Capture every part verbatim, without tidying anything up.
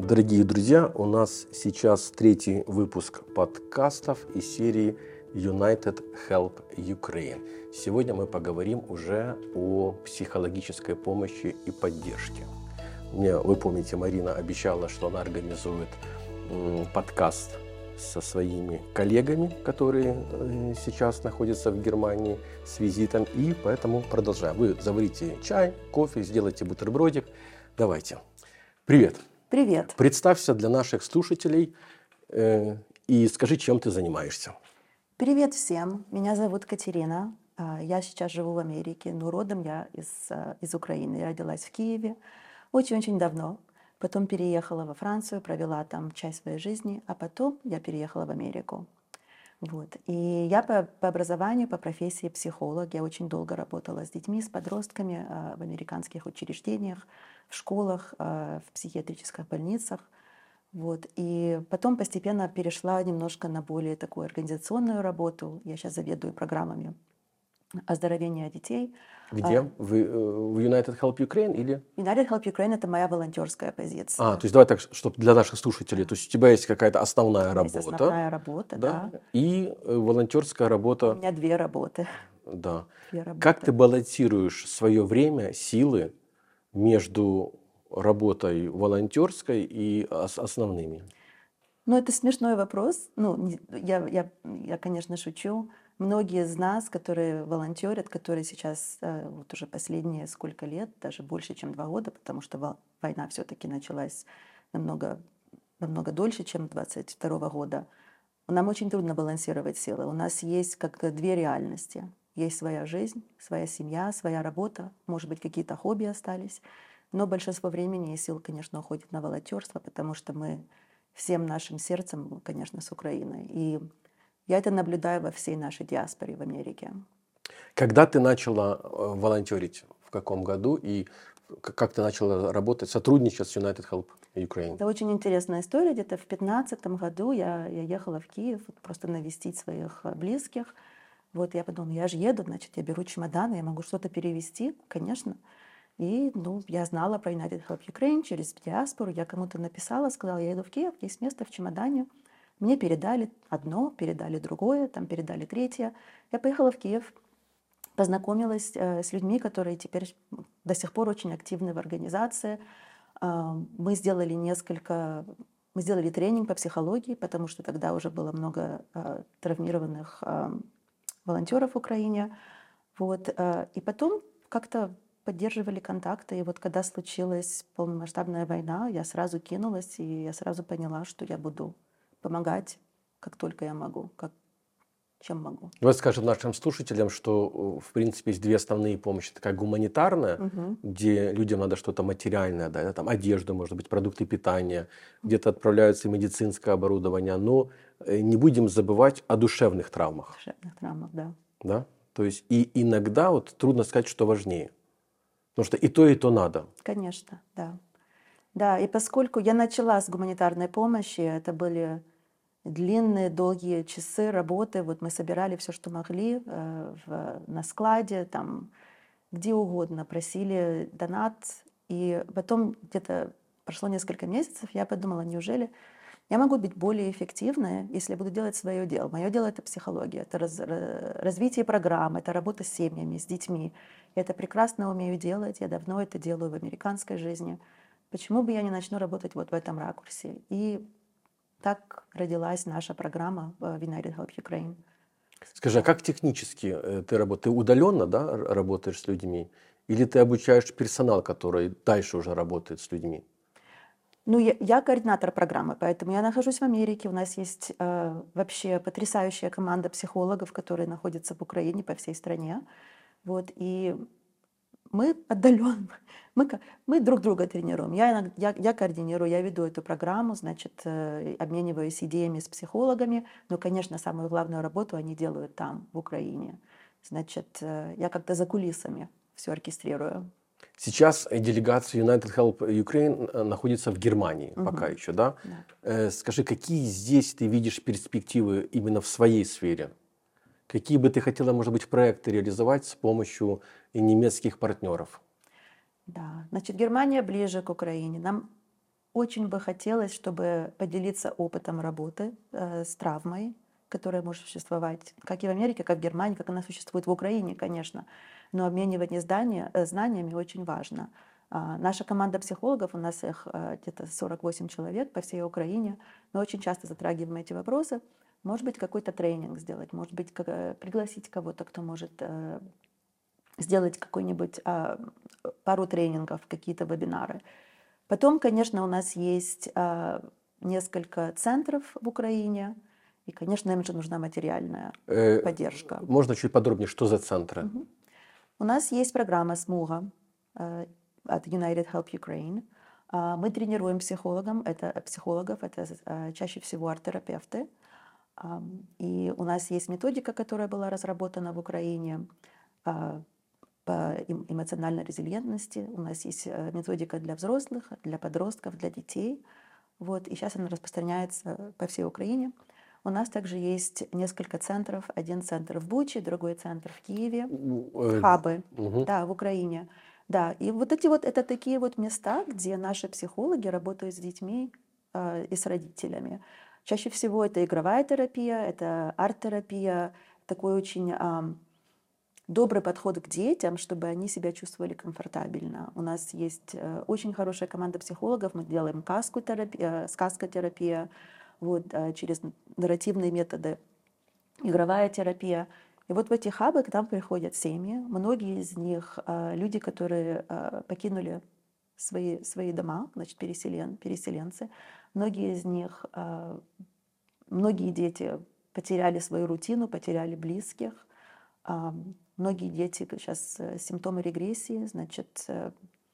Дорогие друзья, у нас сейчас третий выпуск подкастов из серии United Help Ukraine. Сегодня мы поговорим уже о психологической помощи и поддержке. Мне, вы помните, Марина обещала, что она организует подкаст со своими коллегами, которые сейчас находятся в Германии с визитом, и поэтому продолжаем. Вы заварите чай, кофе, сделайте бутербродик. Давайте. Привет. Привет. Представься для наших слушателей э, и скажи, чем ты занимаешься. Привет всем. Меня зовут Катерина. Я сейчас живу в Америке, но родом я из, из Украины. Я родилась в Киеве очень-очень давно. Потом переехала во Францию, провела там часть своей жизни, а потом я переехала в Америку. Вот. И я по, по образованию, по профессии психолог. Я очень долго работала с детьми, с подростками в американских учреждениях, в школах, в психиатрических больницах. Вот. И потом постепенно перешла немножко на более такую организационную работу. Я сейчас заведую программами оздоровения детей. Где? В, в United Help Ukraine или? United Help Ukraine — это моя волонтерская позиция. А, то есть давай так, чтобы для наших слушателей, то есть у тебя есть какая-то основная работа. Есть основная работа, да. да. И волонтерская работа. У меня две работы. Да. Две работы. Как ты балансируешь свое время, силы между работой волонтерской и основными? Ну, это смешной вопрос. Ну, я, я, я, конечно, шучу. Многие из нас, которые волонтерят, которые сейчас вот уже последние сколько лет, даже больше, чем два года, потому что война все-таки началась намного, намного дольше, чем двадцать второго года, нам очень трудно балансировать силы. У нас есть как две реальности. Есть своя жизнь, своя семья, своя работа, может быть, какие-то хобби остались. Но большинство времени и сил, конечно, уходит на волонтерство, потому что мы всем нашим сердцем, конечно, с Украиной. И я это наблюдаю во всей нашей диаспоре в Америке. Когда ты начала волонтерить? В каком году? И как ты начала работать, сотрудничать с United Help Ukraine? Это очень интересная история. Где-то в две тысячи пятнадцатом году я, я ехала в Киев просто навестить своих близких. Вот я подумала, я же еду, значит, я беру чемодан, я могу что-то перевезти, конечно. И ну, я знала про United Help Ukraine через диаспору. Я кому-то написала, сказала, я еду в Киев, есть место в чемодане. Мне передали одно, передали другое, там передали третье. Я поехала в Киев, познакомилась э, с людьми, которые теперь до сих пор очень активны в организации. Э, мы сделали несколько, мы сделали тренинг по психологии, потому что тогда уже было много э, травмированных э, волонтеров в Украине. Вот, э, и потом как-то поддерживали контакты. И вот когда случилась полномасштабная война, я сразу кинулась, и я сразу поняла, что я буду помогать, как только я могу, как, чем могу. Давай скажем нашим слушателям, что в принципе есть две основные помощи. Такая гуманитарная, угу. где людям надо что-то материальное, да, там одежда, может быть, продукты питания, где-то отправляются медицинское оборудование. Но не будем забывать о душевных травмах. Душевных травмах, да. Да? То есть и иногда вот трудно сказать, что важнее. Потому что и то, и то надо. Конечно, да. Да, и поскольку я начала с гуманитарной помощи, это были длинные, долгие часы работы. Вот мы собирали все, что могли э, в, на складе, там, где угодно, просили донат. И потом где-то прошло несколько месяцев, я подумала, неужели я могу быть более эффективной, если я буду делать свое дело. Мое дело — это психология, это раз, развитие программ, это работа с семьями, с детьми. Я это прекрасно умею делать, я давно это делаю в американской жизни. Почему бы я не начну работать вот в этом ракурсе? И так родилась наша программа в United Help Ukraine. Скажи, а как технически ты работаешь? Ты удаленно, да, работаешь с людьми? Или ты обучаешь персонал, который дальше уже работает с людьми? Ну, я, я координатор программы, поэтому я нахожусь в Америке. У нас есть э, вообще потрясающая команда психологов, которые находятся в Украине, по всей стране. Вот, и мы отдаленно, мы, мы друг друга тренируем. Я, я, я координирую, я веду эту программу, значит, э, обмениваюсь идеями с психологами. Но, конечно, самую главную работу они делают там, в Украине. Значит, э, я как-то за кулисами все оркестрирую. Сейчас делегация United Help Ukraine находится в Германии, угу. пока еще, да? да? Скажи, какие здесь ты видишь перспективы именно в своей сфере? Какие бы ты хотела, может быть, проекты реализовать с помощью немецких партнеров? Да, значит, Германия ближе к Украине. Нам очень бы хотелось, чтобы поделиться опытом работы э, с травмой, которая может существовать как и в Америке, как в Германии, как она существует в Украине, конечно. Но обменивание здания, э, знаниями очень важно. А, наша команда психологов, у нас их э, где-то сорок восемь человек по всей Украине, мы очень часто затрагиваем эти вопросы. Может быть, какой-то тренинг сделать, может быть, как, э, пригласить кого-то, кто может э, сделать какой-нибудь а, пару тренингов, какие-то вебинары. Потом, конечно, у нас есть а, несколько центров в Украине, и, конечно, им же нужна материальная Э, поддержка. Можно чуть подробнее, что за центры? Мгм. У нас есть программа «Смуга» э, от United Help Ukraine. А, Мы тренируем психологам, это, психологов, это э, чаще всего арт-терапевты. Ам, И у нас есть методика, которая была разработана в Украине а, по эм- эмоциональной резилиентности. У нас есть э, методика для взрослых, для подростков, для детей. Вот, и сейчас она распространяется по всей Украине. У нас также есть несколько центров. Один центр в Буче, другой центр в Киеве. М, э, Хабы, мгм. да, в Украине. Да, и вот эти вот, это такие вот места, где наши психологи работают с детьми э, и с родителями. Чаще всего это игровая терапия, это арт-терапия, такой очень ам, добрый подход к детям, чтобы они себя чувствовали комфортабельно. У нас есть э, очень хорошая команда психологов, мы делаем каску-терапия, сказкотерапия, вот, э, через нарративные методы, игровая терапия. И вот в эти хабы к нам приходят семьи. Многие из них э, люди, которые э, покинули свои, свои дома, значит, переселен, переселенцы. Многие из них, э, многие дети потеряли свою рутину, потеряли близких. А, Многие дети сейчас э, симптомы регрессии, значит, э,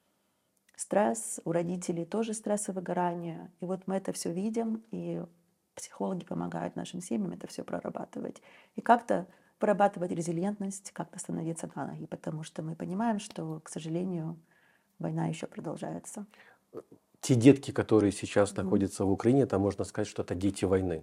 стресс, у родителей тоже стресс и выгорание. И вот мы это все видим, и психологи помогают нашим семьям это все прорабатывать. И как-то прорабатывать резилиентность, как-то становиться на ноги, потому что мы понимаем, что, к сожалению, война еще продолжается. Те детки, которые сейчас Мгм. находятся в Украине, там можно сказать, что это дети войны.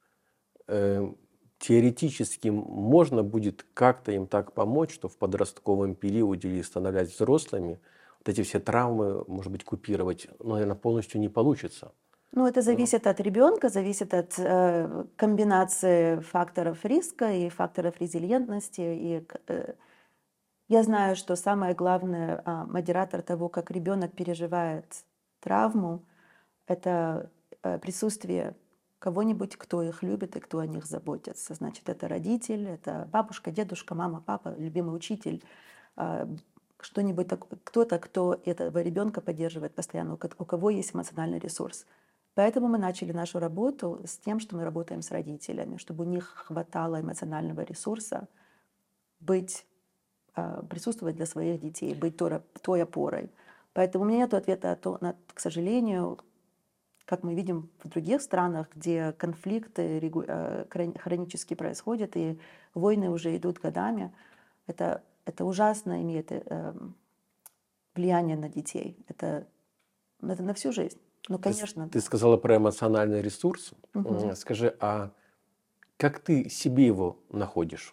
Э, Теоретически можно будет как-то им так помочь, что в подростковом периоде или становясь взрослыми, вот эти все травмы, может быть, купировать, но, наверное, полностью не получится. Ну, это Ну, зависит от ребенка, зависит от э, комбинации факторов риска и факторов резилиентности. И к- э, я знаю, что самое главное а, модератор того, как ребенок переживает травму, это э, присутствие кого-нибудь, кто их любит и кто о них заботится. Значит, это родитель, это бабушка, дедушка, мама, папа, любимый учитель, а, что-нибудь такое, кто-то, кто этого ребенка поддерживает постоянно, у ко- у кого есть эмоциональный ресурс. Поэтому мы начали нашу работу с тем, что мы работаем с родителями, чтобы у них хватало эмоционального ресурса быть, а, присутствовать для своих детей, быть той, ра- той опорой. Поэтому у меня нет ответа, а то- на- к сожалению, как мы видим в других странах, где конфликты регу- э, хрон- хронически происходят и войны уже идут годами, это, это ужасно имеет э, эм, влияние на детей. Это, это на всю жизнь. Ну, Ты, с- конечно, ты да. сказала про эмоциональный ресурс. Мгм. М, Скажи, а как ты себе его находишь?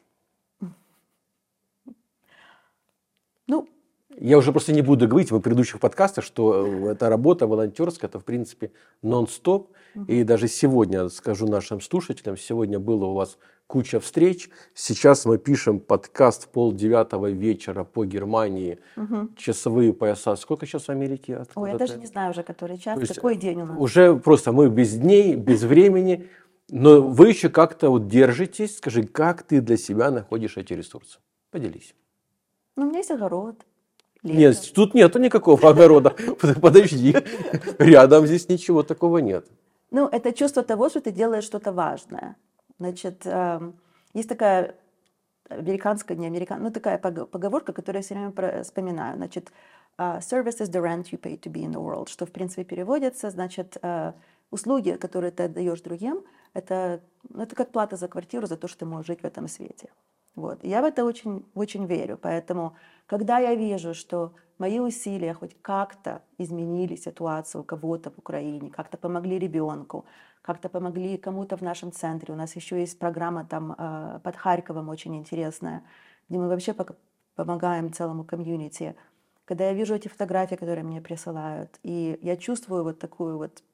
Ну, Я уже просто не буду говорить в предыдущих подкастах, что э, эта работа волонтерская, это в принципе нон-стоп. И мгм. даже сегодня, скажу нашим слушателям, сегодня было у вас куча встреч. Сейчас мы пишем подкаст в полдевятого вечера по Германии. Мгм. Часовые пояса. Сколько сейчас в Америке? Ой, я Откуда даже ты? не знаю уже, который То час, есть какой э, день у нас. уже просто мы без дней, без времени. Но вы еще как-то вот держитесь. Скажи, как ты для себя находишь эти ресурсы? Поделись. Ну, у меня есть огород, Нет, лето. тут нету никакого огорода. Подожди, рядом здесь ничего такого нет. Ну, это чувство того, что ты делаешь что-то важное. Значит, эм, есть такая американская, не американская, ну, такая пог- поговорка, которую я все время про- вспоминаю. Значит, а, service is the rent you pay to be in the world, что, в принципе, переводится, значит, э, услуги, которые ты отдаешь другим, это, ну, это как плата за квартиру, за то, что ты можешь жить в этом свете. Вот. И я в это очень, очень верю. Поэтому, когда я вижу, что мои усилия хоть как-то изменили ситуацию у кого-то в Украине, как-то помогли ребенку, как-то помогли кому-то в нашем центре. У нас еще есть программа там э, под Харьковом очень интересная, где мы вообще пок- помогаем целому комьюнити. когда я вижу эти фотографии, которые мне присылают, и я чувствую вот такую вот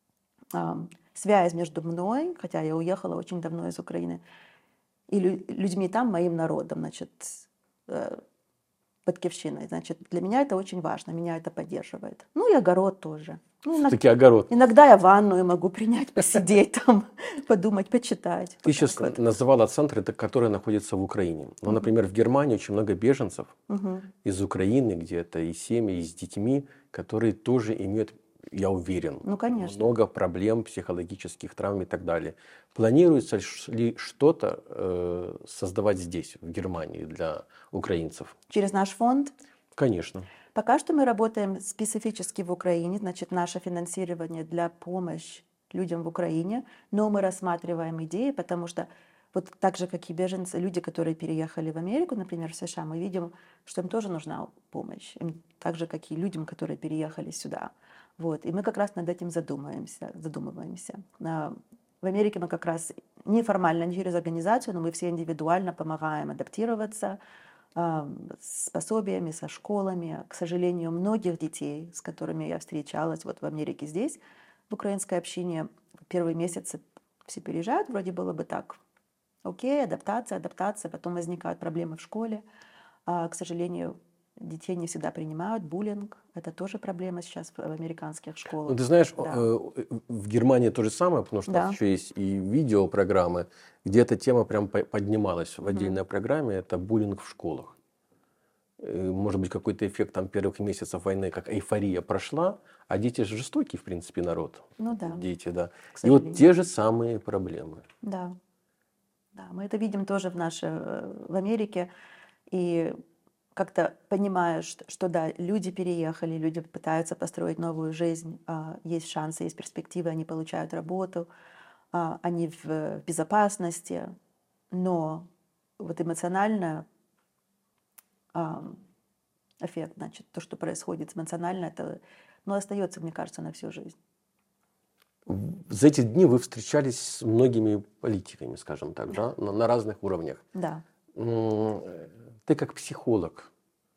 а, связь между мной, хотя я уехала очень давно из Украины, и лю- людьми там, моим народом, значит, э, Батьківщиной. Значит, для меня это очень важно, меня это поддерживает. Ну и огород тоже. Ну, иног- Все-таки огород. Иногда я ванную могу принять, посидеть там, подумать, почитать. Ты Вот сейчас так вот. называла центры, т- которые находятся в Украине. Ну, например, в Германии очень много беженцев Мгм. из Украины, где это и семьи, и с детьми, которые тоже имеют, я уверен, Ну, конечно. много проблем, психологических травм и так далее. Планируется ш- ли что-то э, создавать здесь, в Германии, для украинцев? Через наш фонд. Конечно. Пока что мы работаем специфически в Украине, значит, наше финансирование для помощи людям в Украине, но мы рассматриваем идеи, потому что вот так же, как и беженцы, люди, которые переехали в Америку, например, в США, мы видим, что им тоже нужна помощь, им так же, как и людям, которые переехали сюда. Вот. И мы как раз над этим задумываемся. задумываемся. А, В Америке мы как раз неформально, не через организацию, но мы все индивидуально помогаем адаптироваться, а, с пособиями, со школами. К сожалению, многих детей, с которыми я встречалась вот в Америке здесь, в украинской общине, в первые месяцы все переезжают, вроде было бы так, окей, адаптация, адаптация, потом возникают проблемы в школе. А, к сожалению, детей не всегда принимают, буллинг, это тоже проблема сейчас в американских Ну, школах. ты знаешь, Да. э, в Германии то же самое, потому что у нас Да. еще есть и видеопрограммы, где эта тема прям по- поднималась в Мгм. отдельной программе, это буллинг в школах. Э, Может быть, какой-то эффект там первых месяцев войны, как эйфория прошла, а дети же жестокий, в принципе, народ. Ну да, Дети, да. к И вот сожалению. те же самые проблемы. Да, да, мы это видим тоже в нашей, э, в Америке, и как-то понимаешь, что, что да, люди переехали, люди пытаются построить новую жизнь, а, есть шансы, есть перспективы, они получают работу, а, они в, в безопасности, но вот эмоционально ам, эффект, значит, то, что происходит эмоционально, это, ну, остается, мне кажется, на всю жизнь. В- За эти дни вы встречались с многими политиками, скажем так, да, на, на разных уровнях. Да. М, э, Ты как психолог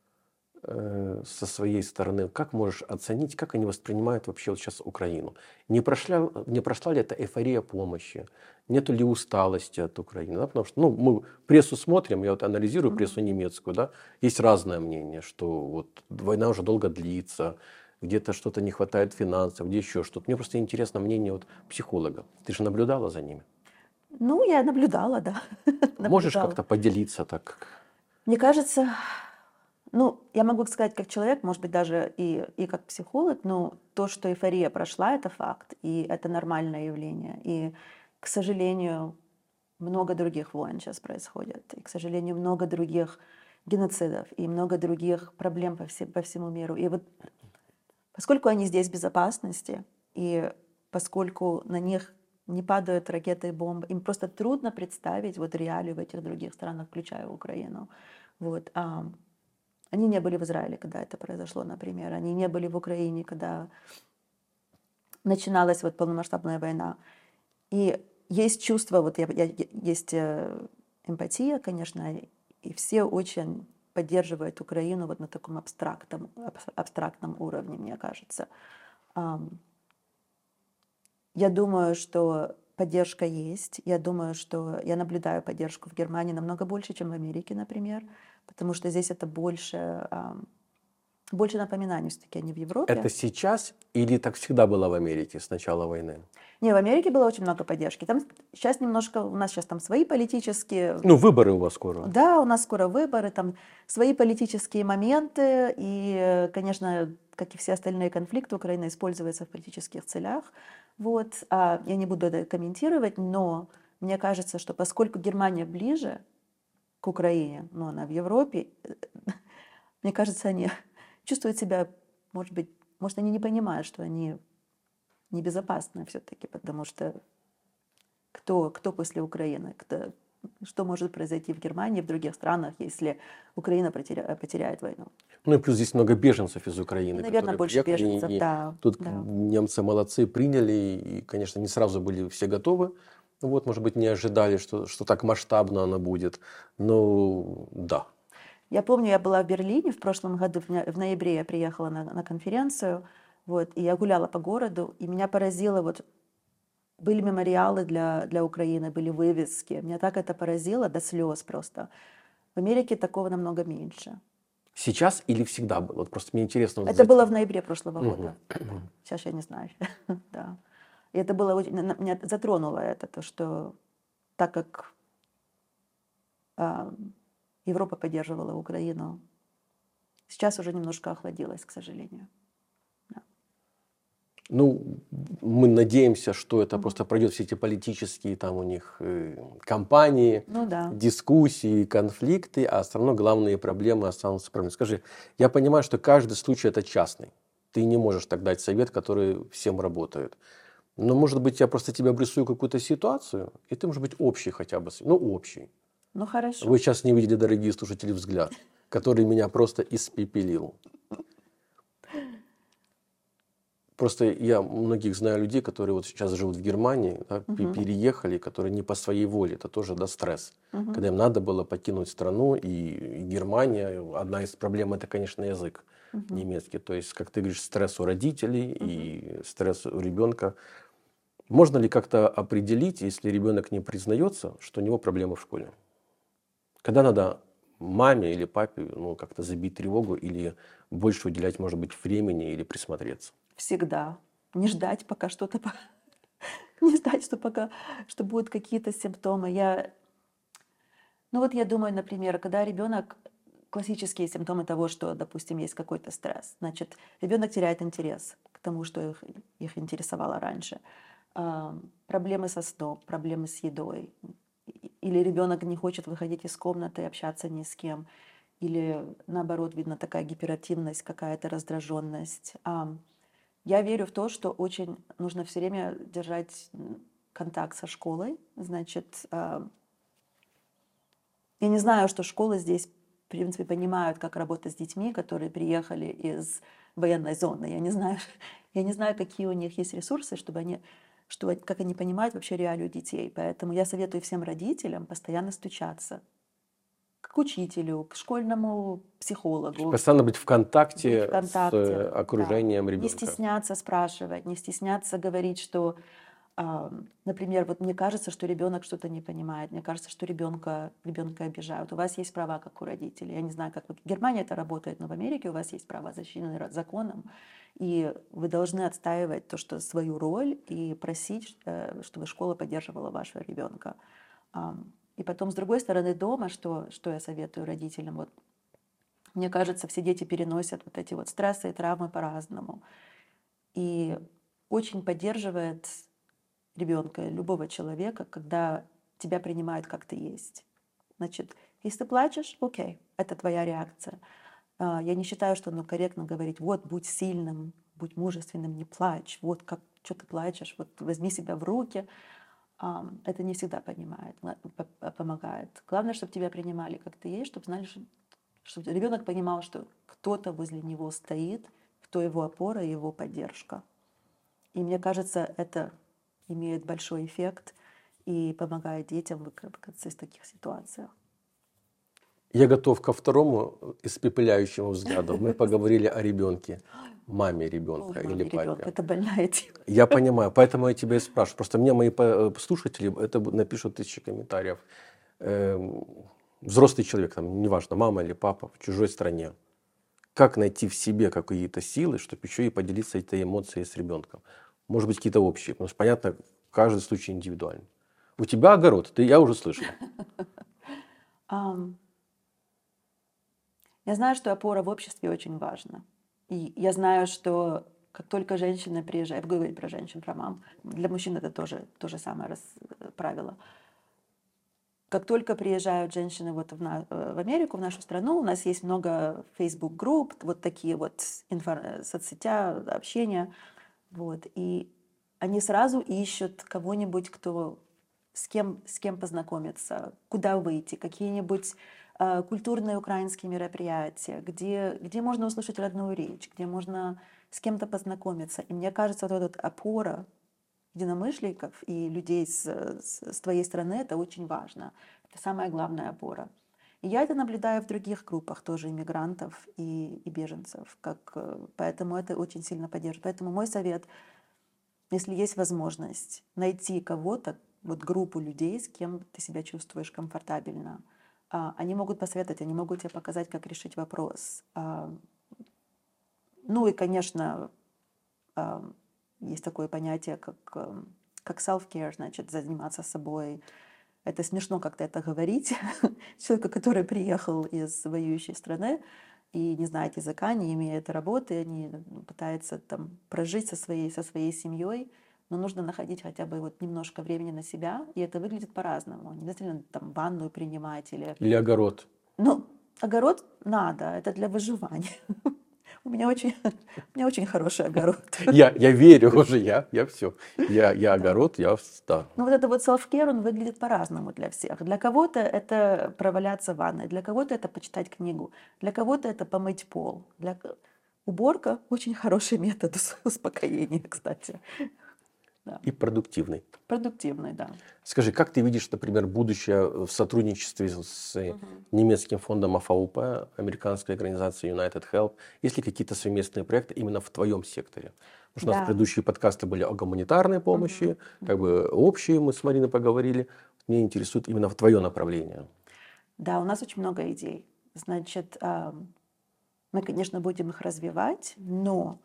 э, со своей стороны, как можешь оценить, как они воспринимают вообще вот сейчас Украину? Не прошла, не прошла ли эта эйфория помощи? Нету ли усталости от Украины? Да, потому что ну, мы прессу смотрим, я вот анализирую Мгм. прессу немецкую, да, есть разное мнение, что вот война уже долго длится, где-то что-то не хватает финансов, где еще что-то. Мне просто интересно мнение вот психолога. Ты же наблюдала за ними. Ну, я наблюдала, да, Можешь наблюдала. как-то поделиться так? Мне кажется, ну, я могу сказать как человек, может быть, даже и, и как психолог, но то, что эйфория прошла, это факт, и это нормальное явление. И, к сожалению, много других войн сейчас происходит, и, к сожалению, много других геноцидов, и много других проблем по, все- по всему миру. И вот поскольку они здесь в безопасности, и поскольку на них не падают ракеты и бомбы, им просто трудно представить вот реалию в этих других странах, включая Украину. Вот. а, Они не были в Израиле, когда это произошло, например. Они не были в Украине, когда начиналась вот полномасштабная война. И есть чувство, вот я, я- есть э, эмпатия, конечно, и все очень поддерживают Украину вот на таком абстрактном, абс- абстрактном уровне, мне кажется. Ам, Я думаю, что поддержка есть. Я думаю, что я наблюдаю поддержку в Германии намного больше, чем в Америке, например, потому что здесь это больше, ам, больше напоминаний все-таки, они в Европе. Это сейчас или так всегда было в Америке с начала войны? Не, в Америке было очень много поддержки. Там сейчас немножко, у нас сейчас там свои политические, Ну, выборы у вас скоро. да, у нас скоро выборы, там свои политические моменты, и, конечно, как и все остальные конфликты, Украина используется в политических целях. Вот. А я не буду это комментировать, но мне кажется, что поскольку Германия ближе к Украине, но она в Европе, мне кажется, они чувствуют себя, может быть, может, они не понимают, что они небезопасны все-таки, потому что кто, кто после Украины, кто, что может произойти в Германии, в других странах, если Украина потеря, потеряет войну. Ну и плюс здесь много беженцев из Украины, И, наверное, которые больше приехали. беженцев, И да. тут да. немцы молодцы, приняли. И, конечно, не сразу были все готовы. Вот, может быть, не ожидали, что, что так масштабно оно будет. Но да. Я помню, я была в Берлине в прошлом году, в ня- в ноябре я приехала на, на конференцию, вот, и я гуляла по городу, и меня поразило, вот, были мемориалы для, для Украины, были вывески. Меня так это поразило до слез просто. В Америке такого намного меньше. Сейчас или всегда было? Вот просто мне интересно вот Это за- было в ноябре прошлого Мгм. года. Да. Сейчас я не знаю. Да. И это было очень... на- Меня затронуло это, то, что так как а, Европа поддерживала Украину, сейчас уже немножко охладилась, к сожалению. Ну, мы надеемся, что это Мгм. просто пройдет все эти политические там у них э, кампании, Ну да. дискуссии, конфликты, а все равно главные проблемы останутся проблемами. Скажи, я понимаю, что каждый случай это частный. Ты не можешь так дать совет, который всем работает. Но, может быть, я просто тебе обрисую какую-то ситуацию, и ты, может быть, общий хотя бы, с- ну, общий. Ну хорошо. Вы сейчас не видели, дорогие слушатели, взгляд, который меня просто испепелил. Просто я многих знаю людей, которые вот сейчас живут в Германии, да, пе- Мгм. переехали, которые не по своей воле. Это тоже, да, стресс. Мгм. Когда им надо было покинуть страну, и, и Германия, одна из проблем это, конечно, язык Мгм. немецкий. То есть, как ты говоришь, стресс у родителей Мгм. и стресс у ребенка. Можно ли как-то определить, если ребенок не признается, что у него проблемы в школе? Когда надо маме или папе, ну, как-то забить тревогу или больше уделять, может быть, времени или присмотреться? Всегда. Не ждать, пока что-то... по- Не ждать, что пока... что будут какие-то симптомы. Я... Ну вот я думаю, например, когда ребенок... Классические симптомы того, что, допустим, есть какой-то стресс. Значит, ребенок теряет интерес к тому, что их, их интересовало раньше. А, проблемы со сном, проблемы с едой. И- Или ребенок не хочет выходить из комнаты и общаться ни с кем. Или наоборот, видно такая гиперактивность, какая-то раздраженность. А, Я верю в то, что очень нужно все время держать м, контакт со школой. Значит, а, я не знаю, что школы здесь, в принципе, понимают, как работать с детьми, которые приехали из военной зоны. Я не знаю, я не знаю, какие у них есть ресурсы, чтобы они, что, как они понимают вообще реалию детей. Поэтому я советую всем родителям постоянно стучаться к учителю, к школьному психологу, Постоянно быть в быть в контакте с контакте, э, да. окружением Не ребенка. стесняться спрашивать, не стесняться говорить, что, а, например, вот мне кажется, что ребенок что-то не понимает, мне кажется, что ребенка, ребенка обижают. У вас есть права, как у родителей. Я не знаю, как в Германии это работает, но в Америке у вас есть права, защищены ра- законом, и вы должны отстаивать то, что свою роль, и просить, э, чтобы школа поддерживала вашего ребенка. Ам, И потом, с другой стороны, дома, что, что я советую родителям, вот мне кажется, все дети переносят вот эти вот стрессы и травмы по-разному. И очень поддерживает ребенка, любого человека, когда тебя принимают как ты есть. Значит, если ты плачешь, окей, это твоя реакция. А, Я не считаю, что ну, корректно говорить, вот, будь сильным, будь мужественным, не плачь, вот как, что ты плачешь, вот возьми себя в руки. А, Это не всегда понимает, ла- п- п- помогает. Главное, чтобы тебя принимали как ты есть, чтобы знали, что чтобы ребенок понимал, что кто-то возле него стоит, кто его опора и его поддержка. И мне кажется, это имеет большой эффект и помогает детям выкарабкаться из таких ситуаций. Я готов ко второму испепеляющему взгляду. Мы поговорили о ребенке, маме ребенка Ой, или маме, ребенок, папе. это больная тема. Я понимаю, поэтому я тебя и спрашиваю. Просто мне мои по- э, слушатели это б- напишут тысячи комментариев. Эм, Взрослый человек, там, неважно, мама или папа в чужой стране. Как найти в себе какие-то силы, чтобы еще и поделиться этой эмоцией с ребенком? Может быть, какие-то общие, потому что, понятно, каждый случай индивидуальный. У тебя огород, ты, я уже слышал. Ам, Я знаю, что опора в обществе очень важна. И я знаю, что как только женщина приезжает, я буду говорить про женщин, про мам, для мужчин это тоже то же самое раз- правило. Как только приезжают женщины вот в, на- э, в Америку, в нашу страну, у нас есть много Facebook-групп, вот такие вот инфо- соцсетя, общения, вот, и они сразу ищут кого-нибудь, кто с кем, с кем познакомиться, куда выйти, какие-нибудь э, культурные украинские мероприятия, где, где можно услышать родную речь, где можно с кем-то познакомиться. И мне кажется, вот эта опора единомышленников и людей с, с, с твоей стороны, это очень важно. Это самая главная опора. И я это наблюдаю в других группах тоже иммигрантов и, и беженцев. Как, поэтому это очень сильно поддерживает. Поэтому мой совет, если есть возможность найти кого-то, вот группу людей, с кем ты себя чувствуешь комфортабельно, они могут посоветовать, они могут тебе показать, как решить вопрос. Ну и, конечно, есть такое понятие, как, как self-care, значит, заниматься собой. Это смешно как-то это говорить. Человека, который приехал из воюющей страны и не знает языка, не имеет работы, не пытается там прожить со своей, со своей семьей, но нужно находить хотя бы вот немножко времени на себя, и это выглядит по-разному. Не обязательно там ванную принимать или... Или огород. Ну, огород надо, это для выживания. У меня очень, у меня очень хороший огород. Я, я верю уже, я, я все. Я, я огород, я да. Ну вот это вот self-care, он выглядит по-разному для всех. Для кого-то это проваляться в ванной, для кого-то это почитать книгу, для кого-то это помыть пол. Для... Уборка – очень хороший метод успокоения, кстати. Да. И продуктивный. Продуктивный, да. Скажи, как ты видишь, например, будущее в сотрудничестве с угу. немецким фондом эй эф ю пи, американской организацией United Help? Есть ли какие-то совместные проекты именно в твоем секторе? Потому что да. у нас предыдущие подкасты были о гуманитарной помощи, угу. как бы общие, мы с Мариной поговорили. Меня интересует именно в твое направление. Да, у нас очень много идей. Значит, мы, конечно, будем их развивать, но...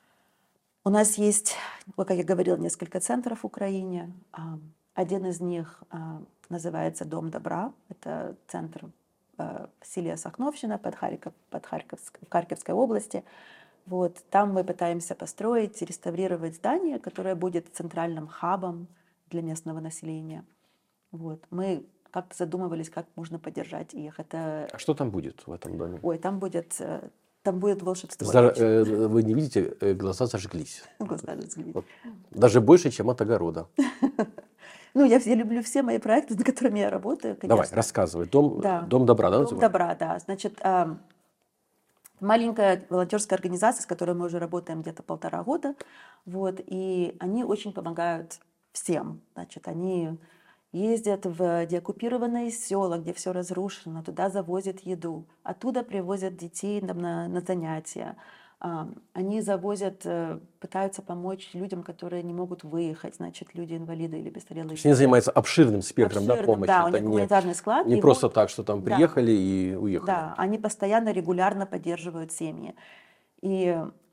У нас есть, как я говорила, несколько центров в Украине. Один из них называется «Дом добра». Это центр в селе Сахновщина под, Харьков, под Харьковск, в Харьковской области. Вот. Там мы пытаемся построить, реставрировать здание, которое будет центральным хабом для местного населения. Вот. Мы как-то задумывались, как можно поддержать их. Это... А что там будет в этом доме? Ой, там будет... Там будет волшебство. За, э, вы не видите, э, глаза зажглись. Глаза зажглись. Вот. Даже больше, чем от огорода. Ну, я, я люблю все мои проекты, над которыми я работаю, конечно. Давай, рассказывай. Дом, да. Дом добра, да? Дом называем? добра, да. Значит, э, маленькая волонтерская организация, с которой мы уже работаем где-то полтора года. Вот, и они очень помогают всем. Значит, они... ездят в деоккупированные села, где все разрушено, туда завозят еду, оттуда привозят детей на, на занятия. Они завозят, пытаются помочь людям, которые не могут выехать, значит, люди-инвалиды или престарелые. Они занимаются обширным спектром обширным, да, помощи. Да, у Это них гуманитарный склад. Не его... просто так, что там приехали да. и уехали. Да, они постоянно, регулярно поддерживают семьи. И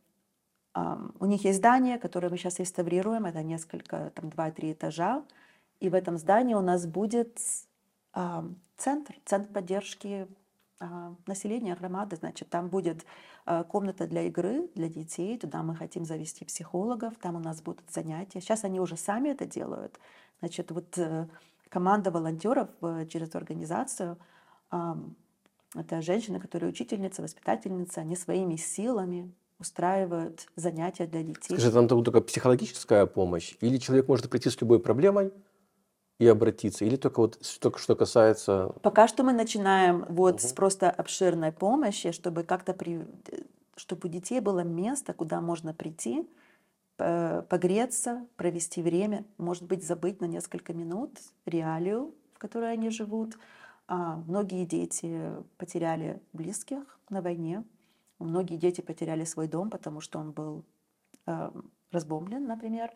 а, у них есть здание, которое мы сейчас реставрируем, это несколько, там, два-три этажа. И в этом здании у нас будет а, центр, центр поддержки а, населения, громады. Значит, там будет а, комната для игры, для детей. Туда мы хотим завести психологов. Там у нас будут занятия. Сейчас они уже сами это делают. Значит, вот э, команда волонтеров э, через организацию, э, это женщины, которые учительницы, воспитательницы, они своими силами устраивают занятия для детей. Скажи, там только психологическая помощь? Или человек может прийти с любой проблемой и обратиться, или только вот только что касается... Пока что мы начинаем вот угу. с просто обширной помощи, чтобы как-то при... чтобы у детей было место, куда можно прийти, погреться, провести время, может быть, забыть на несколько минут реалию, в которой они живут. А многие дети потеряли близких на войне, многие дети потеряли свой дом, потому что он был э, разбомблен, например.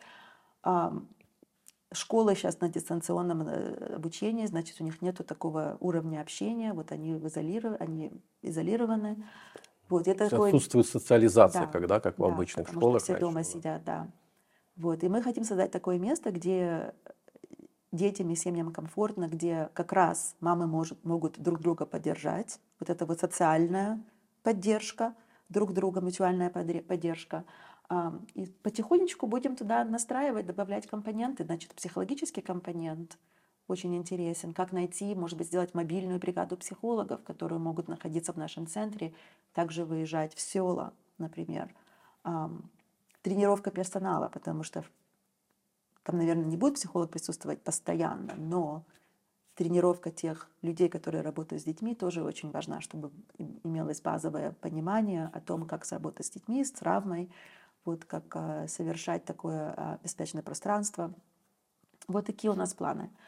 Школы сейчас на дистанционном обучении, значит, у них нет такого уровня общения, вот они, изолированы, они изолированы. Вот, это отсутствует такой... социализация, да, когда, как в да, обычных потому школах. Что все дома раньше, сидят, да. Вот, и мы хотим создать такое место, где детям и семьям комфортно, где как раз мамы может, могут друг друга поддержать. Вот это вот социальная поддержка, друг друга, мутуальная поддержка. И потихонечку будем туда настраивать, добавлять компоненты. Значит, психологический компонент очень интересен. Как найти, может быть, сделать мобильную бригаду психологов, которые могут находиться в нашем центре, также выезжать в села, например. Тренировка персонала, потому что там, наверное, не будет психолог присутствовать постоянно, но тренировка тех людей, которые работают с детьми, тоже очень важна, чтобы имелось базовое понимание о том, как работать с детьми, с травмой, вот как э, совершать такое э, беспечное пространство. Вот такие у нас планы.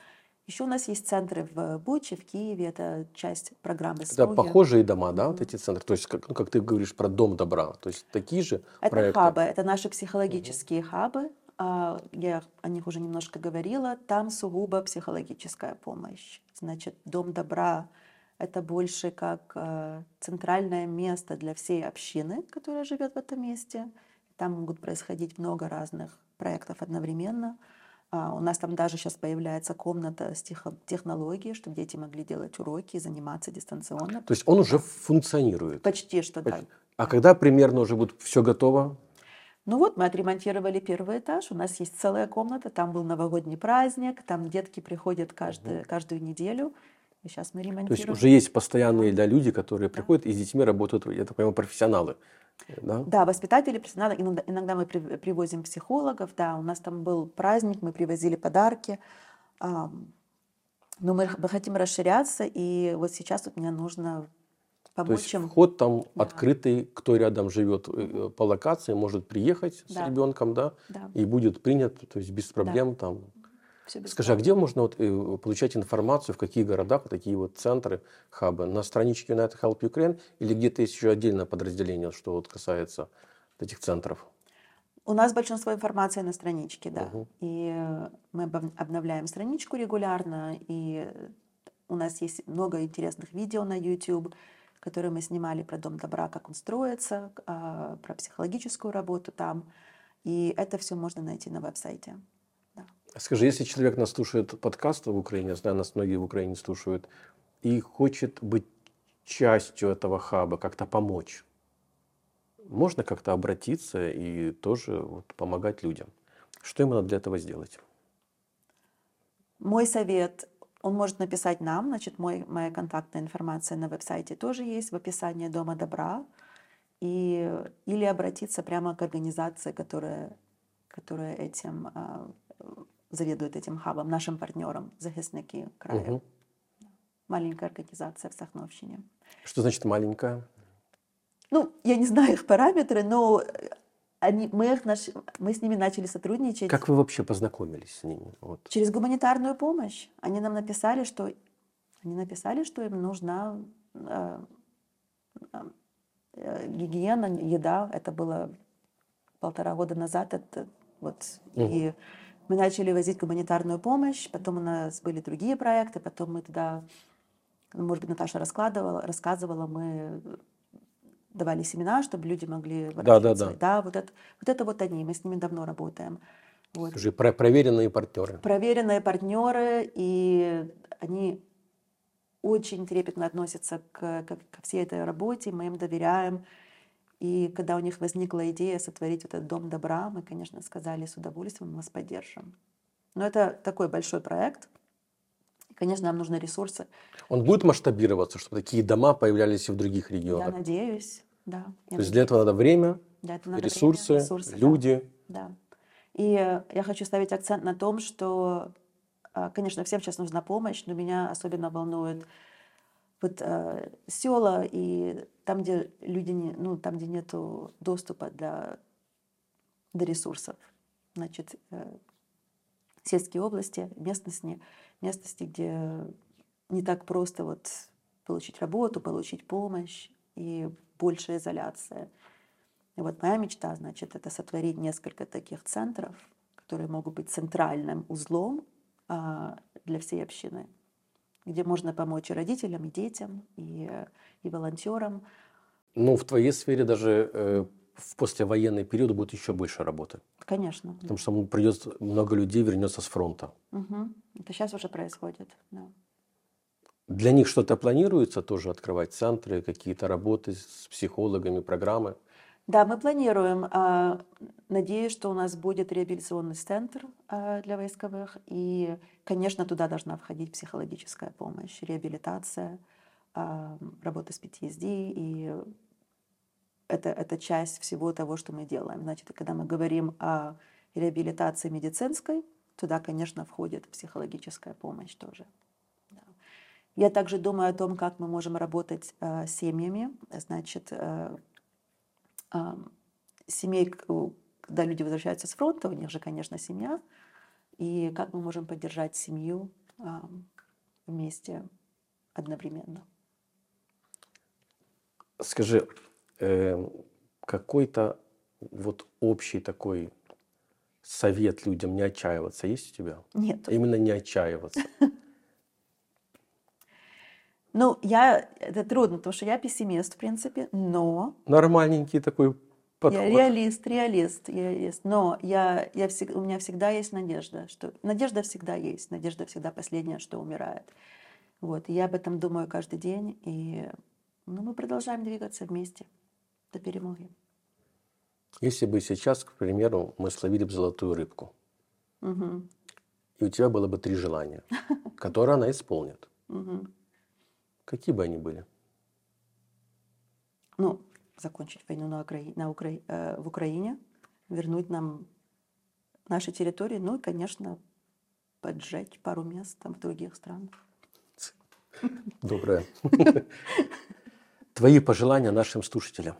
Еще у нас есть центры в Буче, в Киеве, это часть программы Это «Слуги». похожие дома, да, вот Мгм. эти центры? То есть, как, ну, как ты говоришь про дом добра, то есть такие же Это проекты? хабы, это наши Мгм. психологические хабы. А, Я о них уже немножко говорила. Там сугубо психологическая помощь. Значит, дом добра — это больше как э, центральное место для всей общины, которая живет в этом месте. Там могут происходить много разных проектов одновременно. А, У нас там даже сейчас появляется комната с техо- технологией, чтобы дети могли делать уроки и заниматься дистанционно. То есть он уже Да, функционирует? почти что да. Почти. А Да. когда примерно уже будет все готово? Ну вот, мы отремонтировали первый этаж, у нас есть целая комната, там был новогодний праздник, там детки приходят Мгм. каждую, каждую неделю, и сейчас мы То есть ремонтируем. уже есть постоянные Да, да, люди, которые да. приходят и с детьми работают, я так понимаю, профессионалы, э, да? Да, воспитатели, персонал, иногда, иногда мы при- привозим психологов, да, у нас там был праздник, мы привозили подарки, ам, но мы, х- мы хотим расширяться, и вот сейчас вот мне нужно То есть помочь им. вход там Да, открытый, кто рядом живет мгм, э, по локации, может приехать с да, ребенком, да, да, и будет принят, то есть без да, проблем там. все Скажи, а где бесплатно. можно вот, э, получать информацию, в каких городах вот такие вот центры, хабы? На страничке United Help Ukraine или где-то есть еще отдельное подразделение, что вот касается вот этих центров? У нас большинство информации на страничке, да. Мгм. И э, мы обов- обновляем страничку регулярно, и э, у нас есть много интересных видео на YouTube, которые мы снимали про Дом добра, как он строится, к- а, про психологическую работу там. И это все можно найти на веб-сайте. Да. Скажи, если человек нас слушает подкаст в Украине, я знаю, нас многие в Украине слушают, и хочет быть частью этого хаба, как-то помочь, можно как-то обратиться и тоже вот помогать людям. Что ему надо для этого сделать? Мой совет, он может написать нам, значит, мой, моя контактная информация на веб-сайте тоже есть в описании Дома добра, и, или обратиться прямо к организации, которая, которая этим а, заведует этим хабом, нашим партнерам, захисники края. Мгм. Маленькая организация в Сахновщине. Что значит маленькая? Ну, я не знаю их параметры, но э, они, мы, их наш, мы с ними начали сотрудничать Как вы вообще познакомились с ними? Вот. через гуманитарную помощь. Они нам написали, что они написали, что им нужна э, э, гигиена, еда. Это было полтора года назад. Это вот Мгм. и мы начали возить гуманитарную помощь. Потом у нас были другие проекты. Потом мы туда, ну, может быть, Наташа раскладывала, рассказывала, мы давали семена, чтобы люди могли Да, да, выращивать да. свои. Да, вот это, вот это вот они. Мы с ними давно работаем. Вот. Скажи, про- проверенные партнеры. Проверенные партнеры, и они очень трепетно относятся к, к- ко всей этой работе, мы им доверяем. И когда у них возникла идея сотворить вот этот дом добра, мы, конечно, сказали, с удовольствием мы вас поддержим. Но это такой большой проект. И, конечно, нам нужны ресурсы. Он будет масштабироваться, чтобы такие дома появлялись и в других Я регионах? надеюсь, да. Я То есть для этого надеюсь. надо время, Для этого надо время, ресурсы, ресурсы, да. люди. Да. И э, я хочу ставить акцент на том, что, а, конечно, всем сейчас нужна помощь, но меня особенно волнует вот э, села и там, где люди не, ну, там, где нету доступа для, до ресурсов. Значит, э, сельские области, местности, местности, где не так просто вот получить работу, получить помощь и большая изоляция. И вот моя мечта, значит, это сотворить несколько таких центров, которые могут быть центральным узлом а, для всей общины, где можно помочь и родителям, и детям, и, э, и волонтерам. Ну, в твоей сфере даже э, в послевоенный период будет еще больше работы. Конечно, да. Потому что м, придет много людей, вернется с фронта. Мгм. Это сейчас уже происходит. Да. Для них что-то планируется тоже открывать центры, какие-то работы с психологами, программы? Да, мы планируем. а, Надеюсь, что у нас будет реабилитационный центр а, для войсковых. И, конечно, туда должна входить психологическая помощь, реабилитация, а, работа с P T S D. И это, это часть всего того, что мы делаем. Значит, когда мы говорим о реабилитации медицинской, туда, конечно, входит психологическая помощь тоже. Да. Я также думаю о том, как мы можем работать э, с семьями. Значит, э, э, семей, к- у- когда люди возвращаются с фронта, у них же, конечно, семья. И как мы можем поддержать семью, э, а, вместе одновременно. Скажи, э, какой-то вот общий такой совет людям не отчаиваться есть у тебя? Нет. Именно не отчаиваться. Ну, я, это трудно, потому что я пессимист, в принципе, но Нормальненький такой я подход. реалист, реалист, реалист. Но я, я всег- у меня всегда есть надежда, что надежда всегда есть, надежда всегда последняя, что умирает. Вот, и я об этом думаю каждый день, и ну, мы продолжаем двигаться вместе до перемоги. Если бы сейчас, к примеру, мы словили бы золотую рыбку, Мгм. и у тебя было бы три желания, которые она исполнит, Мгм. какие бы они были? Ну, закончить войну на Укра- на Укра- э, в Украине, вернуть нам наши территории, ну и, конечно, поджечь пару мест там в других странах. Доброе. Твои пожелания нашим слушателям?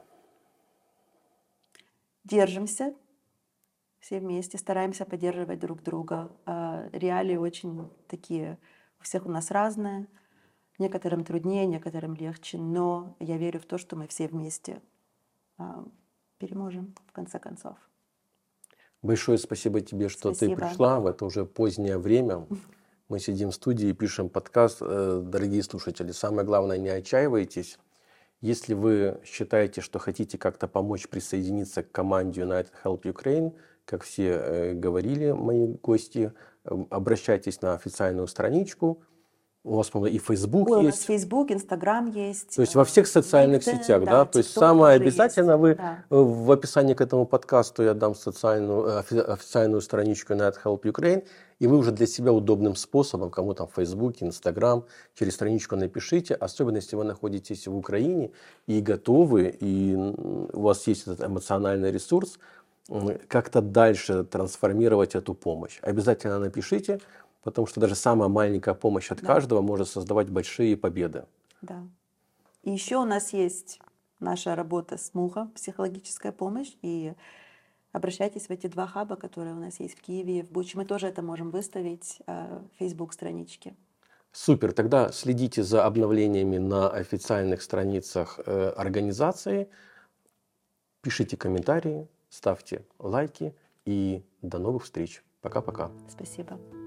Держимся все вместе, стараемся поддерживать друг друга. А, Реалии очень такие, у всех у нас разные. Некоторым труднее, некоторым легче, но я верю в то, что мы все вместе а, переможем в конце концов. Большое спасибо тебе, что ты Спасибо. пришла в это уже позднее время. Мы сидим в студии и пишем подкаст. Э, Дорогие слушатели, самое главное, не отчаивайтесь. Если вы считаете, что хотите как-то помочь присоединиться к команде United Help Ukraine, как все э, говорили мои гости, э, обращайтесь на официальную страничку. У вас, по-моему, и Facebook Ой, у нас есть. Facebook, Инстаграм есть. То есть во всех э, социальных LinkedIn, сетях, да? То есть TikTok самое тоже обязательно есть, вы да. э, в описании к этому подкасту я дам социальную, э, офи- официальную страничку United Help Ukraine, и вы уже для себя удобным способом, кому там в Facebook, Instagram, через страничку напишите, особенно если вы находитесь в Украине и готовы, и м, у вас есть этот эмоциональный ресурс, м, как-то дальше трансформировать эту помощь. Обязательно напишите, потому что даже самая маленькая помощь от Да. каждого может создавать большие победы. Да. И еще у нас есть наша работа с МУХа, психологическая помощь. И обращайтесь в эти два хаба, которые у нас есть в Киеве и в Буче. Мы тоже это можем выставить э, в Facebook-страничке. Супер, тогда следите за обновлениями на официальных страницах э, организации, пишите комментарии, ставьте лайки и до новых встреч. Пока-пока. Спасибо.